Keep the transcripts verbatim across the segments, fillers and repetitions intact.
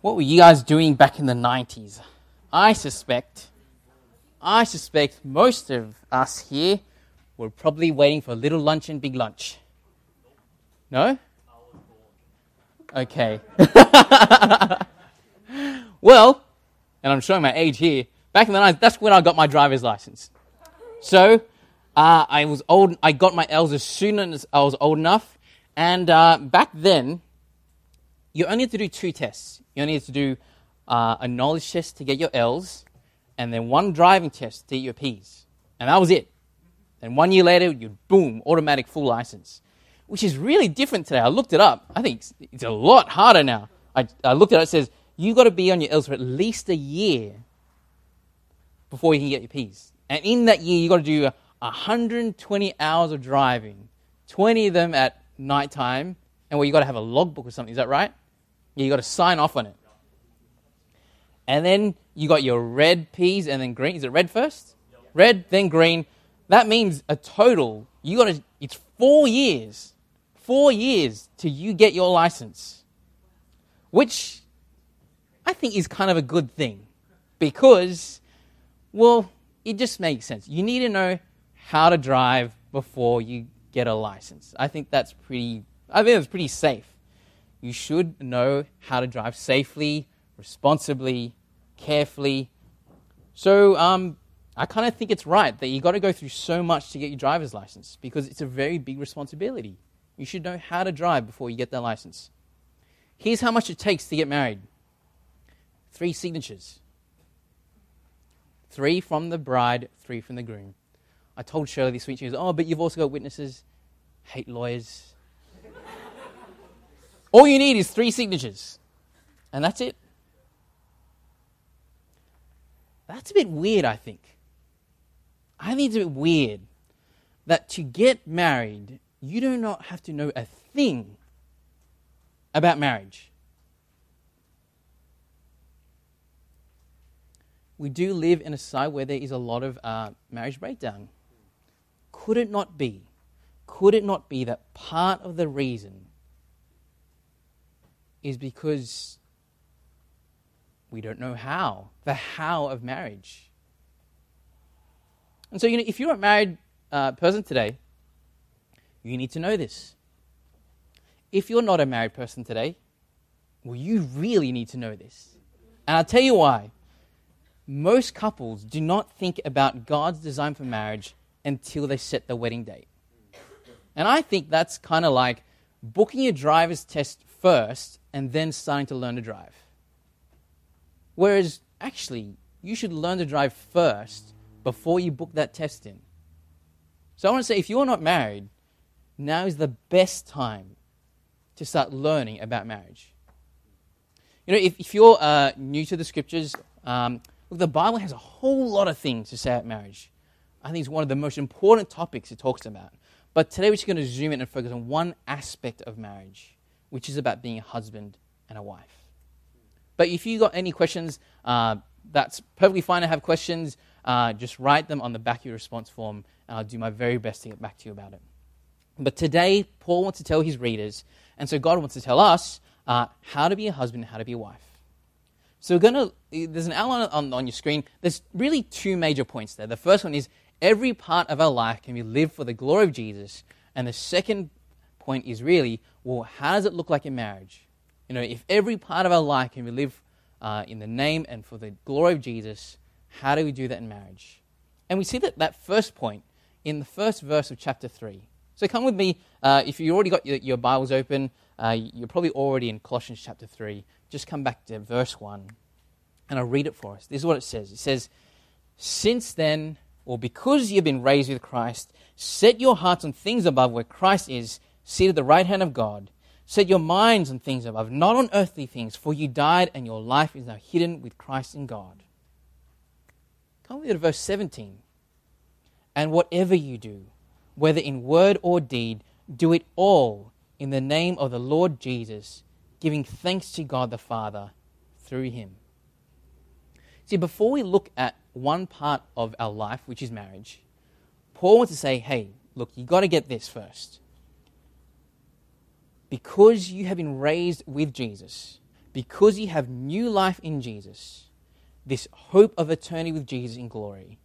What were you guys doing back in the nineties? I suspect, I suspect most of us here were probably waiting for little lunch and big lunch. No? Okay. Well, and I'm showing my age here, back in the nineties, that's when I got my driver's license. So, uh, I was old, I got my L's as soon as I was old enough, and uh, back then, you only had to do two tests. You only had to do uh, a knowledge test to get your L's, and then one driving test to get your P's. And that was it. And one year later, you boom, automatic full license, which is really different today. I looked it up. I think it's, it's a lot harder now. I, I looked at it. It says you got to be on your L's for at least a year before you can get your P's. And in that year, you got to do one hundred twenty hours of driving, twenty of them at nighttime, and well, you got to have a logbook or something. Is that right? Yeah, you got to sign off on it. And then you got your red P's and then green. Is it red first? Yep. Red, then green. That means a total. You got to. It's four years. Four years till you get your license, which I think is kind of a good thing because, well, it just makes sense. You need to know how to drive before you get a license. I think that's pretty. I think it's pretty safe. You should know how to drive safely, responsibly, carefully. So um, I kind of think it's right that you got to go through so much to get your driver's license because it's a very big responsibility. You should know how to drive before you get that license. Here's how much it takes to get married. Three signatures. Three from the bride, three from the groom. I told Shirley this week, she goes, oh, but you've also got witnesses. Hate lawyers. All you need is three signatures. And that's it. That's a bit weird, I think. I think it's a bit weird that to get married, you do not have to know a thing about marriage. We do live in a society where there is a lot of uh, marriage breakdown. Could it not be? Could it not be that part of the reason is because we don't know how, the how of marriage? And so, you know, if you're a married uh, person today, you need to know this. If you're not a married person today, well, you really need to know this. And I'll tell you why. Most couples do not think about God's design for marriage until they set the wedding date. And I think that's kind of like booking your driver's test first and then starting to learn to drive. Whereas, actually, you should learn to drive first before you book that test in. So I want to say, if you're not married, now is the best time to start learning about marriage. You know, if, if you're uh, new to the scriptures, um, look, the Bible has a whole lot of things to say about marriage. I think it's one of the most important topics it talks about. But today we're just going to zoom in and focus on one aspect of marriage, which is about being a husband and a wife. But if you got any questions, uh, that's perfectly fine to have questions. Uh, just write them on the back of your response form, and I'll do my very best to get back to you about it. But today, Paul wants to tell his readers, and so God wants to tell us, uh, how to be a husband and how to be a wife. So we're going to, there's an outline on, on your screen. There's really two major points there. The first one is every part of our life can be lived for the glory of Jesus. And the second point is really, well, how does it look like in marriage? You know, if every part of our life can be lived uh, in the name and for the glory of Jesus, how do we do that in marriage? And we see that, that first point in the first verse of chapter three. So come with me. Uh, if you already got your, your Bibles open, uh, you're probably already in Colossians chapter three. Just come back to verse one, and I'll read it for us. This is what it says. It says, since then, or because you've been raised with Christ, set your hearts on things above where Christ is, seated at the right hand of God. Set your minds on things above, not on earthly things, for you died and your life is now hidden with Christ in God. Come with me to verse seventeen. And whatever you do, whether in word or deed, do it all in the name of the Lord Jesus, giving thanks to God the Father through him. See, before we look at one part of our life, which is marriage, Paul wants to say, hey, look, you got to get this first. Because you have been raised with Jesus, because you have new life in Jesus, this hope of eternity with Jesus in glory,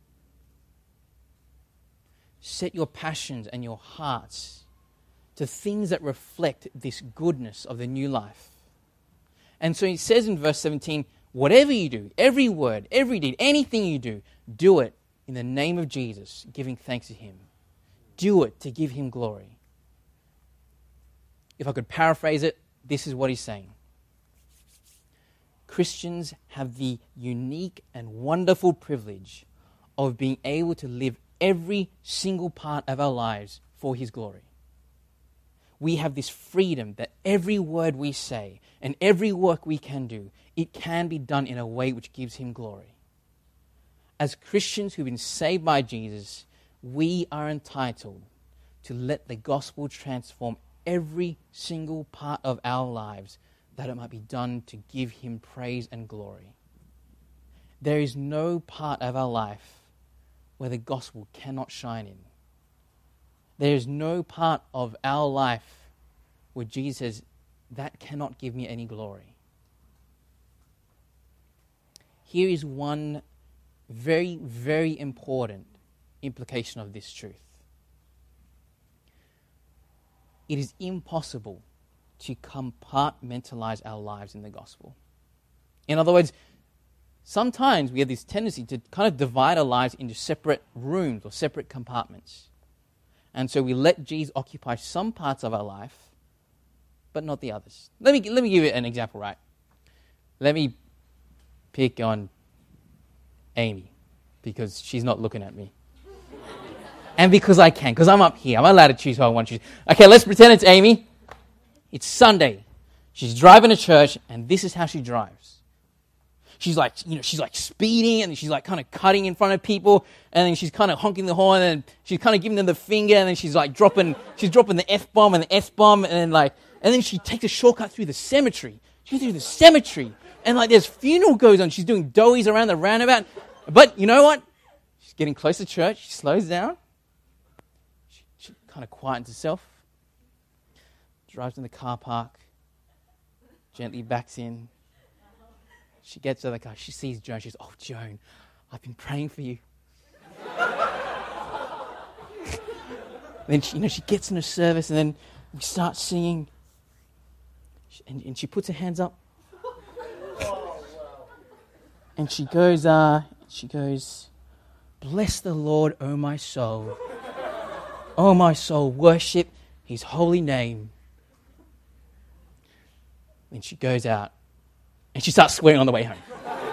set your passions and your hearts to things that reflect this goodness of the new life. And so he says in verse seventeen, whatever you do, every word, every deed, anything you do, do it in the name of Jesus, giving thanks to him. Do it to give him glory. If I could paraphrase it, this is what he's saying. Christians have the unique and wonderful privilege of being able to live every single part of our lives for his glory. We have this freedom that every word we say and every work we can do, it can be done in a way which gives him glory. As Christians who've been saved by Jesus, we are entitled to let the gospel transform every single part of our lives, that it might be done to give him praise and glory. There is no part of our life where the gospel cannot shine in. There is no part of our life where Jesus says, that cannot give me any glory. Here is one very, very important implication of this truth. It is impossible to compartmentalize our lives in the gospel. In other words, sometimes we have this tendency to kind of divide our lives into separate rooms or separate compartments. And so we let Jesus occupy some parts of our life, but not the others. Let me, let me give you an example, right? Let me pick on Amy, because she's not looking at me. And because I can, because I'm up here. I'm allowed to choose who I want to choose. Okay, let's pretend it's Amy. It's Sunday. She's driving to church, and this is how she drives. She's like, you know, she's like speeding, and she's like kind of cutting in front of people, and then she's kind of honking the horn, and she's kind of giving them the finger, and then she's like dropping, she's dropping the F-bomb and the S-bomb, and then like, and then she takes a shortcut through the cemetery. She goes through the cemetery, and like there's funeral goes on. She's doing doughies around the roundabout, but you know what? She's getting close to church. She slows down. She, she kind of quietens herself. Drives in the car park, gently backs in. She gets to the car. She sees Joan. She says, "Oh, Joan, I've been praying for you." Then she, you know, she gets in the service, and then we start singing. And, and she puts her hands up, and she goes, uh, she goes, "Bless the Lord, O my soul. O my soul, worship his holy name." Then she goes out and she starts swearing on the way home.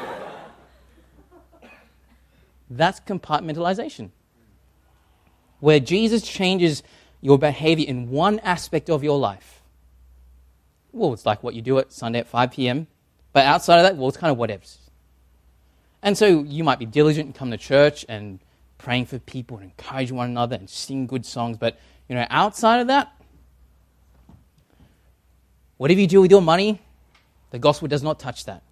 That's compartmentalization. Where Jesus changes your behavior in one aspect of your life. Well, it's like what you do at Sunday at five p.m. But outside of that, well, it's kind of whatevs. And so you might be diligent and come to church and praying for people and encourage one another and sing good songs. But, you know, outside of that, whatever you do with your money, the gospel does not touch that.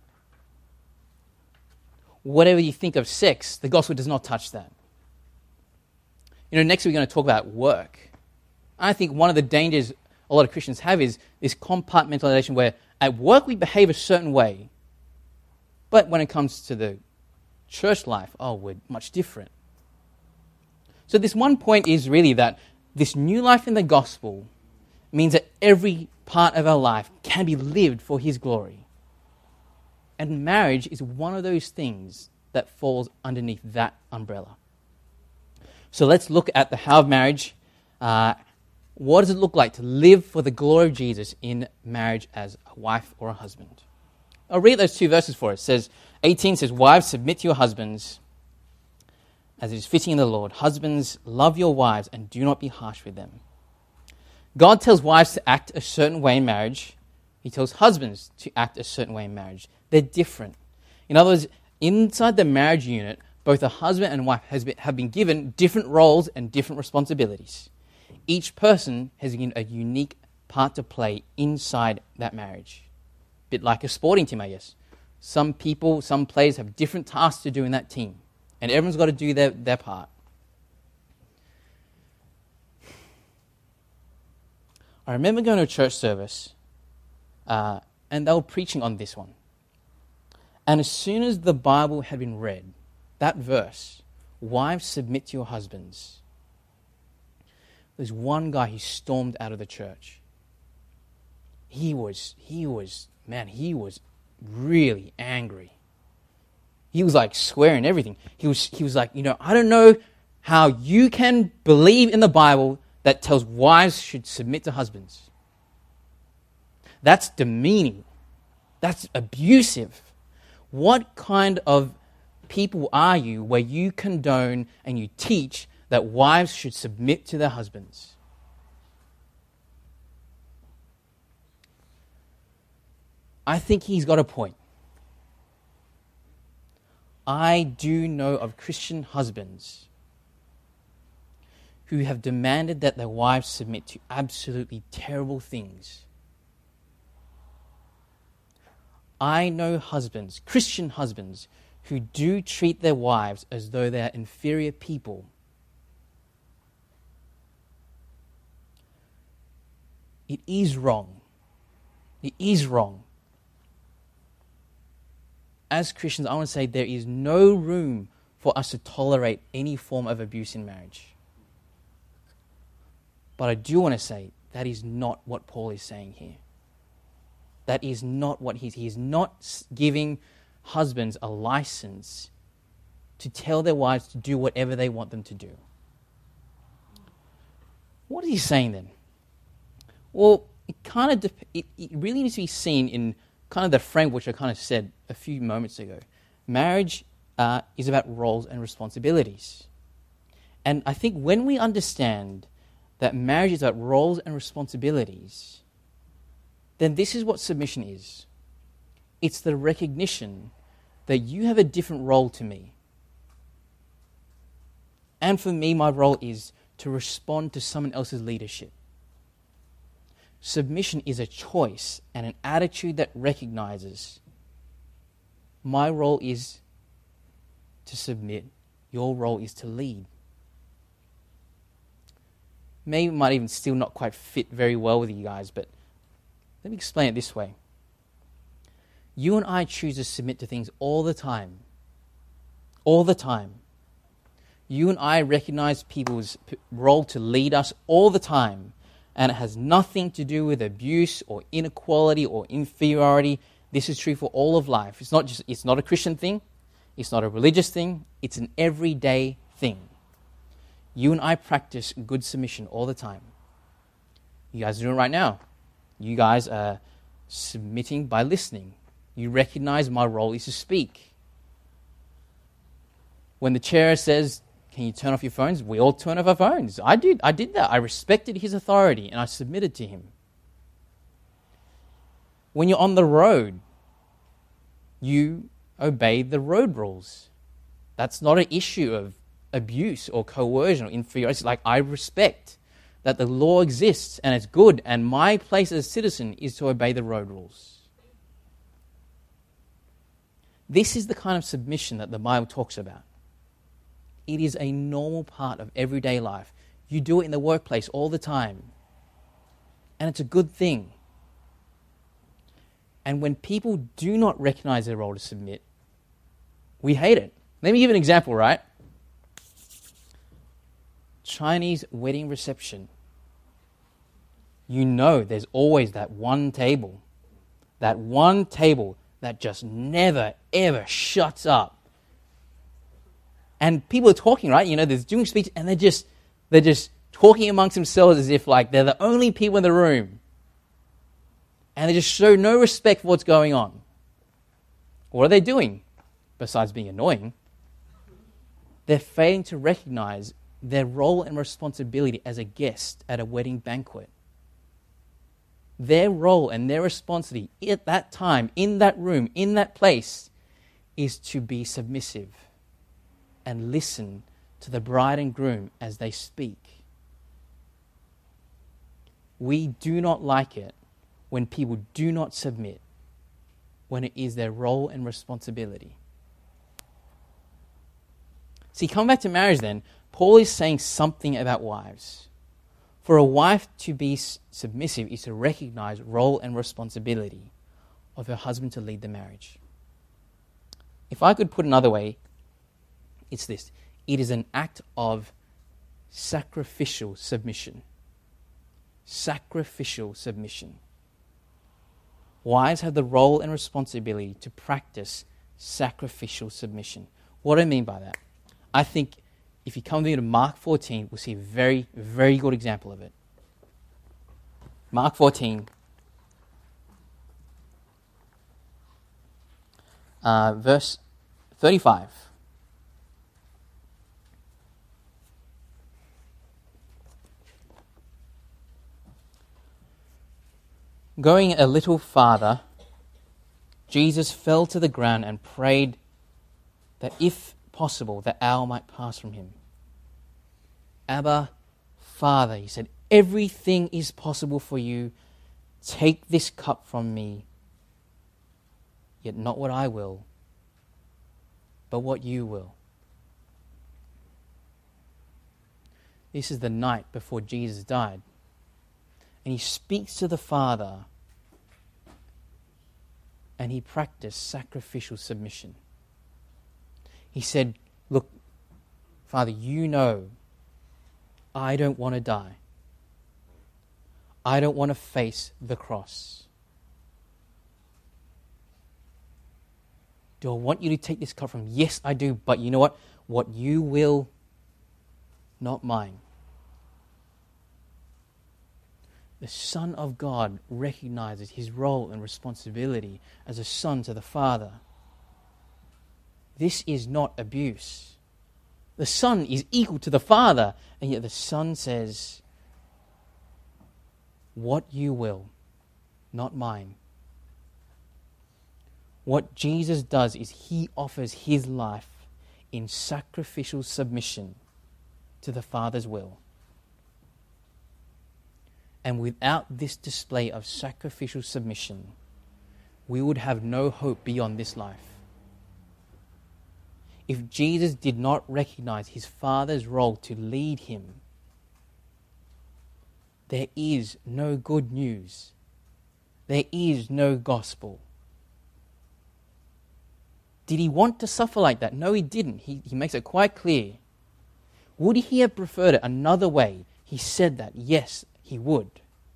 Whatever you think of sex, the gospel does not touch that. You know, next we're going to talk about work. I think one of the dangers a lot of Christians have is this compartmentalization where at work we behave a certain way, but when it comes to the church life, oh, we're much different. So this one point is really that this new life in the gospel means that every part of our life can be lived for his glory. And marriage is one of those things that falls underneath that umbrella. So let's look at the how of marriage. Uh, what does it look like to live for the glory of Jesus in marriage as a wife or a husband? I'll read those two verses for us. It says, eighteen says, "Wives, submit to your husbands as it is fitting in the Lord. Husbands, love your wives and do not be harsh with them." God tells wives to act a certain way in marriage. He tells husbands to act a certain way in marriage. They're different. In other words, inside the marriage unit, both a husband and wife has been, have been given different roles and different responsibilities. Each person has been a unique part to play inside that marriage. A bit like a sporting team, I guess. Some people, some players have different tasks to do in that team. And everyone's got to do their, their part. I remember going to a church service uh, and they were preaching on this one. And as soon as the Bible had been read, that verse, wives, submit to your husbands, there's one guy who stormed out of the church. He was, he was, man, he was really angry. He was like swearing everything. He was, he was like, you know, I don't know how you can believe in the Bible that tells wives should submit to husbands. That's demeaning. That's abusive. What kind of people are you where you condone and you teach that wives should submit to their husbands? I think he's got a point. I do know of Christian husbands who have demanded that their wives submit to absolutely terrible things. I know husbands, Christian husbands, who do treat their wives as though they are inferior people. It is wrong. It is wrong. As Christians, I want to say there is no room for us to tolerate any form of abuse in marriage. But I do want to say that is not what Paul is saying here. That is not what he's... He is not giving husbands a license to tell their wives to do whatever they want them to do. What is he saying then? Well, it kind of dep- it, it really needs to be seen in kind of the framework which I kind of said a few moments ago. Marriage uh, is about roles and responsibilities. And I think when we understand that marriage is about roles and responsibilities, then this is what submission is. It's the recognition that you have a different role to me. And for me, my role is to respond to someone else's leadership. Submission is a choice and an attitude that recognizes my role is to submit, your role is to lead. Maybe it might even still not quite fit very well with you guys, but let me explain it this way. You and I choose to submit to things all the time. All the time. You and I recognize people's p- role to lead us all the time. And it has nothing to do with abuse or inequality or inferiority. This is true for all of life. It's not just, it's not a Christian thing. It's not a religious thing. It's an everyday thing. You and I practice good submission all the time. You guys are doing it right now. You guys are submitting by listening. You recognize my role is to speak. When the chair says, can you turn off your phones? We all turn off our phones. I did. I did that. I respected his authority and I submitted to him. When you're on the road, you obey the road rules. That's not an issue of abuse or coercion or inferiority. It's like I respect that the law exists and it's good, and my place as a citizen is to obey the road rules. This is the kind of submission that the Bible talks about. It is a normal part of everyday life. You do it in the workplace all the time. And it's a good thing. And when people do not recognize their role to submit, we hate it. Let me give an example, right? Chinese wedding reception. You know there's always that one table. That one table that just never, ever shuts up. And people are talking, right? You know, they're doing speech, and they're just they're just talking amongst themselves as if like they're the only people in the room. And they just show no respect for what's going on. What are they doing? Besides being annoying, they're failing to recognize their role and responsibility as a guest at a wedding banquet. Their role and their responsibility at that time, in that room, in that place, is to be submissive and listen to the bride and groom as they speak. We do not like it when people do not submit, when it is their role and responsibility. See, coming back to marriage then, Paul is saying something about wives. For a wife to be submissive is to recognize role and responsibility. of her husband to lead the marriage. If I could put another way, it's this. It is an act of sacrificial submission. Sacrificial submission. Wives have the role and responsibility to practice sacrificial submission. What do I mean by that? I think if you come to Mark fourteen, we'll see a very, very good example of it. Mark fourteen, uh, verse thirty-five. Going a little farther, Jesus fell to the ground and prayed that if possible, the hour might pass from him. Abba, Father, he said, everything is possible for you. Take this cup from me, yet not what I will, but what you will. This is the night before Jesus died. And he speaks to the Father, and he practiced sacrificial submission. He said, look, Father, you know I don't want to die. I don't want to face the cross. Do I want you to take this cup from me? Yes, I do, but you know what? What you will, not mine. The Son of God recognizes his role and responsibility as a son to the Father. This is not abuse. The Son is equal to the Father, and yet the Son says, what you will, not mine. What Jesus does is he offers his life in sacrificial submission to the Father's will. And without this display of sacrificial submission, we would have no hope beyond this life. If Jesus did not recognize his Father's role to lead him, there is no good news. There is no gospel. Did he want to suffer like that? No, he didn't. He, he makes it quite clear. Would he have preferred it another way? He said that, yes, he would.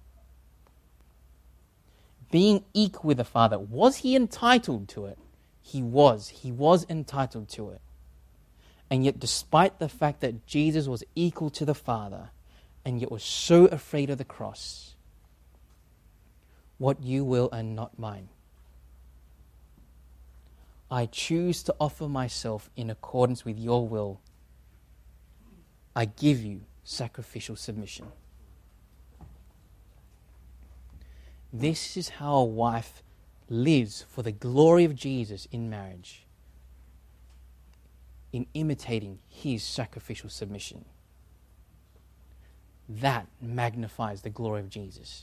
Being equal with the Father, was he entitled to it? He was. He was entitled to it. And yet, despite the fact that Jesus was equal to the Father, and yet was so afraid of the cross, what you will and not mine. I choose to offer myself in accordance with your will. I give you sacrificial submission. This is how a wife lives for the glory of Jesus in marriage, in imitating his sacrificial submission. That magnifies the glory of Jesus.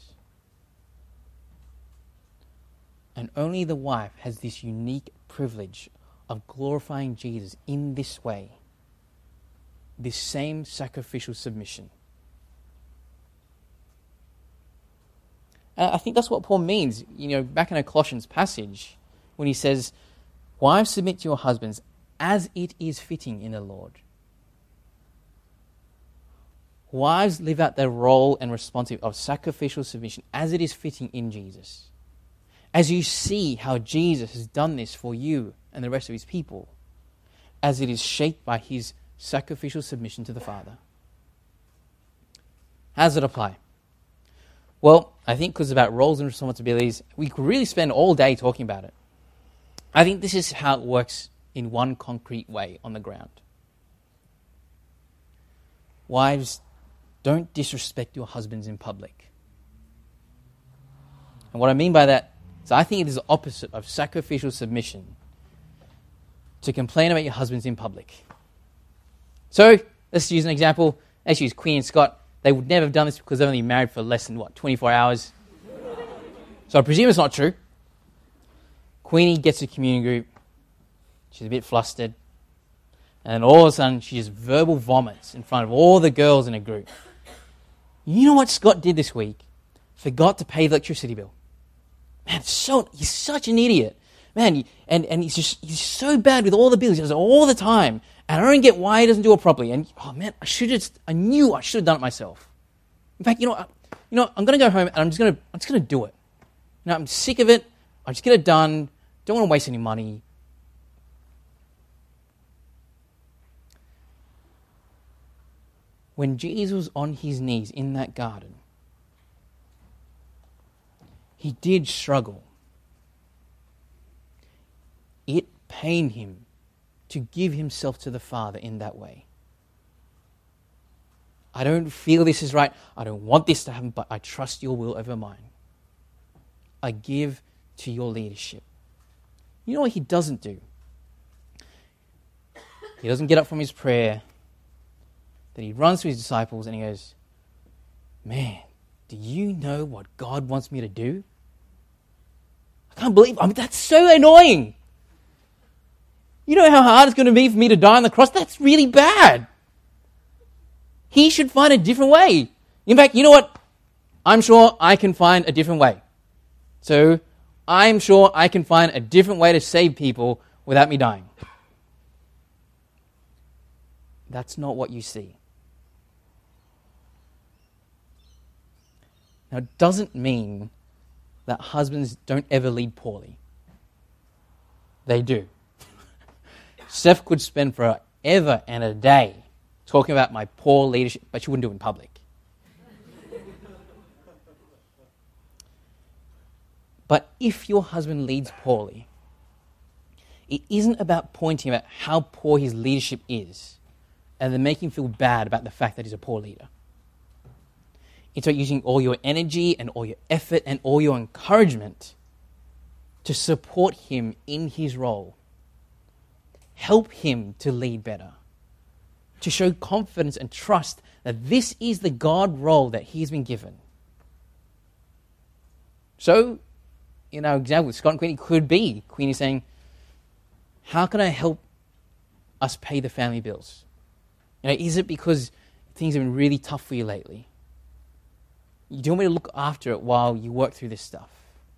And only the wife has this unique privilege of glorifying Jesus in this way, this same sacrificial submission. And I think that's what Paul means, you know, back in a Colossians passage, when he says, wives, submit to your husbands as it is fitting in the Lord. Wives live out their role and responsibility of sacrificial submission as it is fitting in Jesus. As you see how Jesus has done this for you and the rest of his people, as it is shaped by his sacrificial submission to the Father. How does it apply? Well, I think because about roles and responsibilities, we could really spend all day talking about it. I think this is how it works in one concrete way on the ground. Wives, don't disrespect your husbands in public. And what I mean by that is I think it is the opposite of sacrificial submission to complain about your husbands in public. So, let's use an example. Let's use Queen and Scott. They would never have done this because they've only been married for less than, what, twenty-four hours? So I presume it's not true. Queenie gets a communion group. She's a bit flustered. And all of a sudden, she just verbal vomits in front of all the girls in a group. You know what Scott did this week? Forgot to pay the electricity bill. Man, so he's such an idiot. Man, and, and he's just he's so bad with all the bills. He does it all the time. And I don't get why he doesn't do it properly. And, oh man, I should have, I knew I should have done it myself. In fact, you know, I, you know, I'm going to go home and I'm just going to, I'm just going to do it. You know, I'm sick of it. I just get it done. Don't want to waste any money. When Jesus was on his knees in that garden, he did struggle. It pained him to give himself to the Father in that way. I don't feel this is right. I don't want this to happen, but I trust your will over mine. I give to your leadership. You know what he doesn't do? He doesn't get up from his prayer. Then he runs to his disciples and he goes, man, do you know what God wants me to do? I can't believe, I mean, that's so annoying. You know how hard it's going to be for me to die on the cross? That's really bad. He should find a different way. In fact, you know what? I'm sure I can find a different way. So I'm sure I can find a different way to save people without me dying. That's not what you see. Now, it doesn't mean that husbands don't ever lead poorly. They do. Steph could spend forever and a day talking about my poor leadership, but she wouldn't do it in public. But if your husband leads poorly, it isn't about pointing out how poor his leadership is and then making him feel bad about the fact that he's a poor leader. It's about using all your energy and all your effort and all your encouragement to support him in his role. Help him to lead better. To show confidence and trust that this is the God role that he's been given. So, in our example with Scott and Queenie, could be Queenie saying, how can I help us pay the family bills? You know, is it because things have been really tough for you lately? You do want me to look after it while you work through this stuff?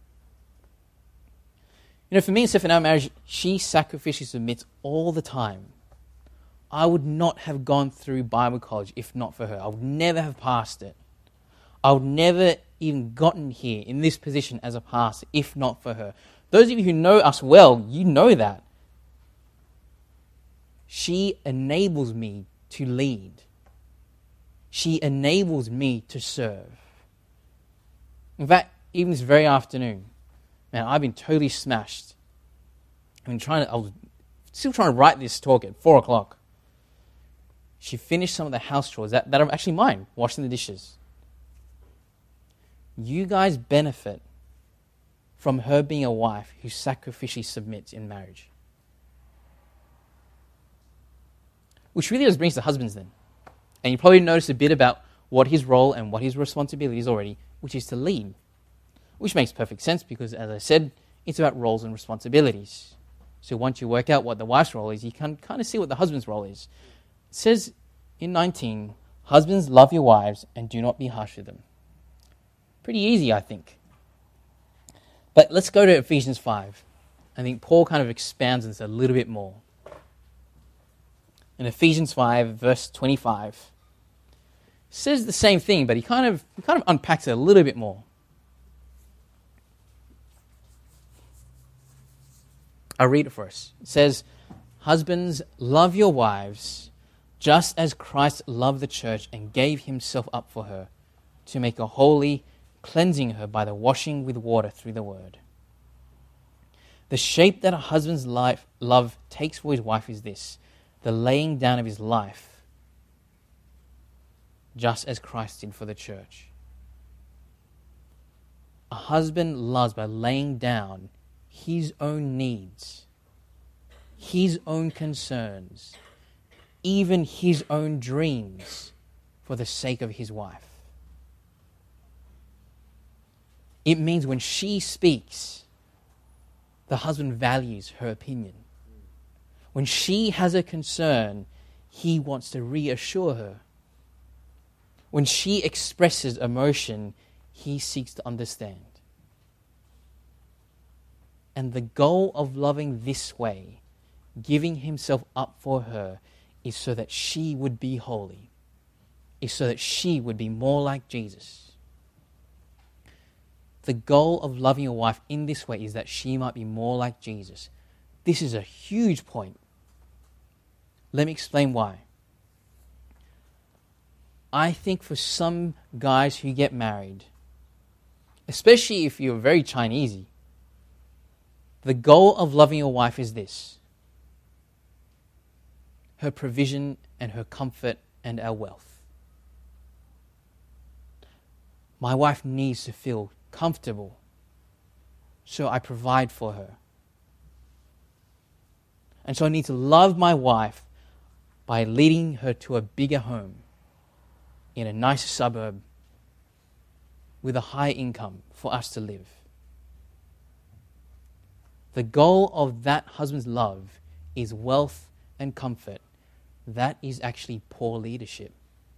You know, for me and Steph in our marriage, she sacrificially submits all the time. I would not have gone through Bible college if not for her. I would never have passed it. I would never even gotten here in this position as a pastor if not for her. Those of you who know us well, you know that. She enables me to lead. She enables me to serve. In fact, even this very afternoon, man, I've been totally smashed. I've been trying to, I was still trying to write this talk at four o'clock. She finished some of the house chores that, that are actually mine, washing the dishes. You guys benefit from her being a wife who sacrificially submits in marriage. Which really just brings to husbands then. And you probably noticed a bit about what his role and what his responsibility is already, which is to lead. Which makes perfect sense because, as I said, it's about roles and responsibilities. So once you work out what the wife's role is, you can kind of see what the husband's role is. It says in nineteen, husbands, love your wives and do not be harsh with them. Pretty easy, I think. But let's go to Ephesians five. I think Paul kind of expands on this a little bit more. In Ephesians five, verse twenty-five, says the same thing, but he kind of he kind of unpacks it a little bit more. I'll read it for us. It says, husbands, love your wives, just as Christ loved the church and gave himself up for her, to make her holy, cleansing her by the washing with water through the word. The shape that a husband's life love takes for his wife is this, the laying down of his life, just as Christ did for the church. A husband loves by laying down his own needs, his own concerns, even his own dreams for the sake of his wife. It means when she speaks, the husband values her opinion. When she has a concern, he wants to reassure her. When she expresses emotion, he seeks to understand. And the goal of loving this way, giving himself up for her, is so that she would be holy, is so that she would be more like Jesus. The goal of loving your wife in this way is that she might be more like Jesus. This is a huge point. Let me explain why. I think for some guys who get married, especially if you're very Chinesey, the goal of loving your wife is this: her provision and her comfort and our wealth. My wife needs to feel comfortable, so I provide for her. And so I need to love my wife by leading her to a bigger home in a nicer suburb with a high income for us to live. The goal of that husband's love is wealth and comfort. That is actually poor leadership.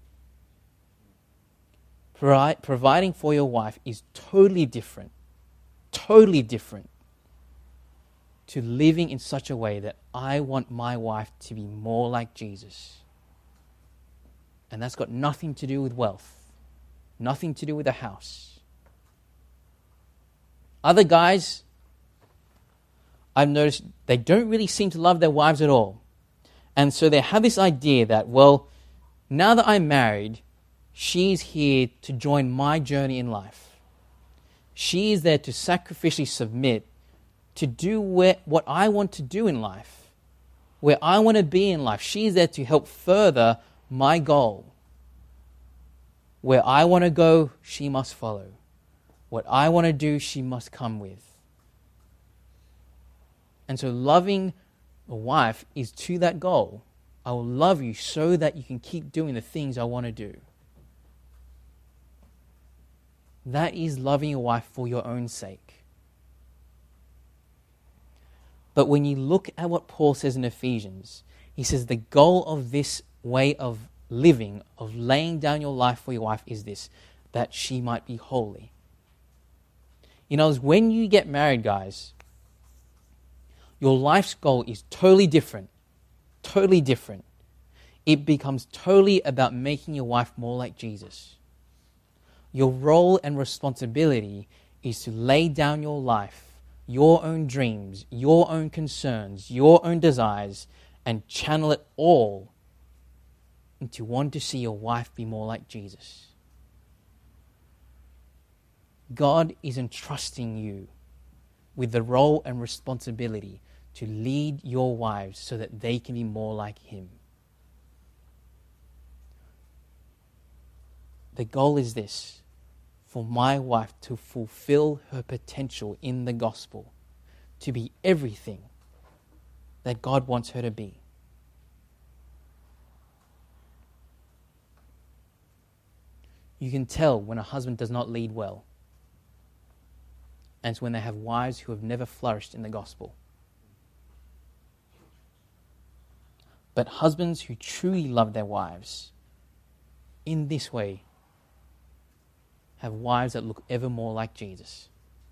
Pro- providing for your wife is totally different, totally different to living in such a way that I want my wife to be more like Jesus. And that's got nothing to do with wealth, nothing to do with a house. Other guys, I've noticed they don't really seem to love their wives at all. And so they have this idea that, well, now that I'm married, she's here to join my journey in life. She is there to sacrificially submit, to do where, what I want to do in life, where I want to be in life. She's there to help further my goal. Where I want to go, she must follow. What I want to do, she must come with. And so loving a wife is to that goal. I will love you so that you can keep doing the things I want to do. That is loving your wife for your own sake. But when you look at what Paul says in Ephesians, he says the goal of this way of living, of laying down your life for your wife, is this: that she might be holy. You know, when you get married, guys, your life's goal is totally different. Totally different. It becomes totally about making your wife more like Jesus. Your role and responsibility is to lay down your life, your own dreams, your own concerns, your own desires, and channel it all into wanting to see your wife be more like Jesus. God is entrusting you with the role and responsibility to lead your wives so that they can be more like Him. The goal is this: for my wife to fulfill her potential in the gospel, to be everything that God wants her to be. You can tell when a husband does not lead well, and it's when they have wives who have never flourished in the gospel. But husbands who truly love their wives in this way have wives that look ever more like Jesus.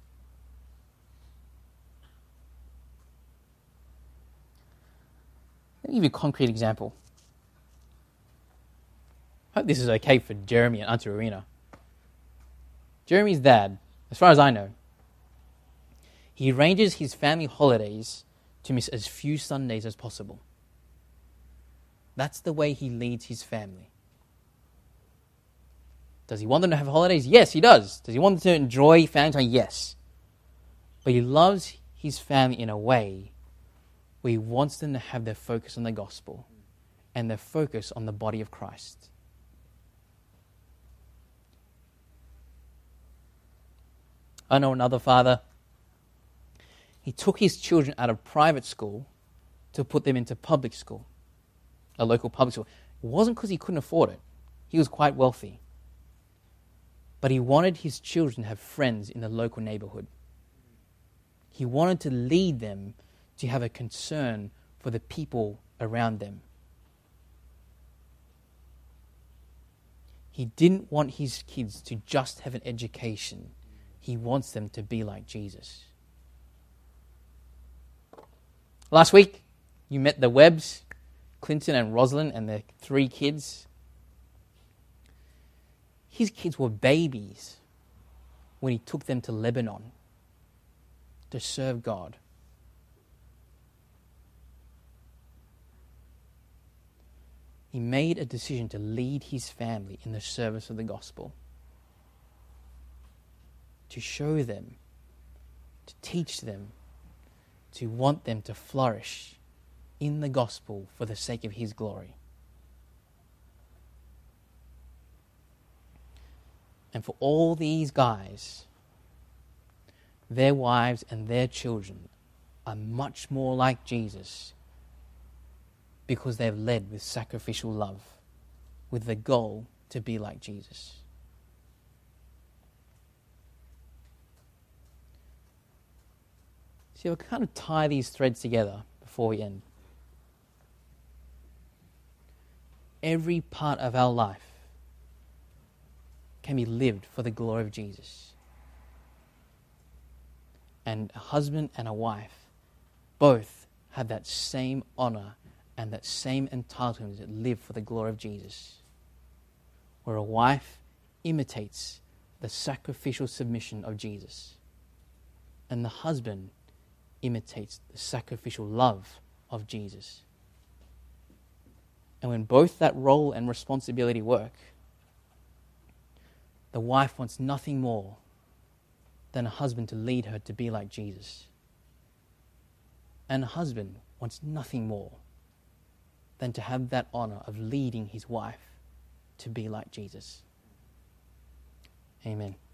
Let me give you a concrete example. I hope this is okay for Jeremy and Auntie Rowena. Jeremy's dad, as far as I know, he arranges his family holidays to miss as few Sundays as possible. That's the way he leads his family. Does he want them to have holidays? Yes, he does. Does he want them to enjoy family time? Yes. But he loves his family in a way where he wants them to have their focus on the gospel and their focus on the body of Christ. I know another father. He took his children out of private school to put them into public school, a local public school. It wasn't because he couldn't afford it. He was quite wealthy. But he wanted his children to have friends in the local neighborhood. He wanted to lead them to have a concern for the people around them. He didn't want his kids to just have an education. He wants them to be like Jesus. Last week, you met the Webbs, Clinton and Rosalind, and their three kids. His kids were babies when he took them to Lebanon to serve God. He made a decision to lead his family in the service of the gospel, to show them, to teach them, to want them to flourish in the gospel for the sake of his glory. And for all these guys, their wives and their children are much more like Jesus because they've led with sacrificial love, with the goal to be like Jesus. See, we'll kind of tie these threads together before we end. Every part of our life can be lived for the glory of Jesus. And a husband and a wife both have that same honor and that same entitlement to live for the glory of Jesus. Where a wife imitates the sacrificial submission of Jesus, and the husband imitates the sacrificial love of Jesus. And when both that role and responsibility work, the wife wants nothing more than a husband to lead her to be like Jesus. And a husband wants nothing more than to have that honor of leading his wife to be like Jesus. Amen.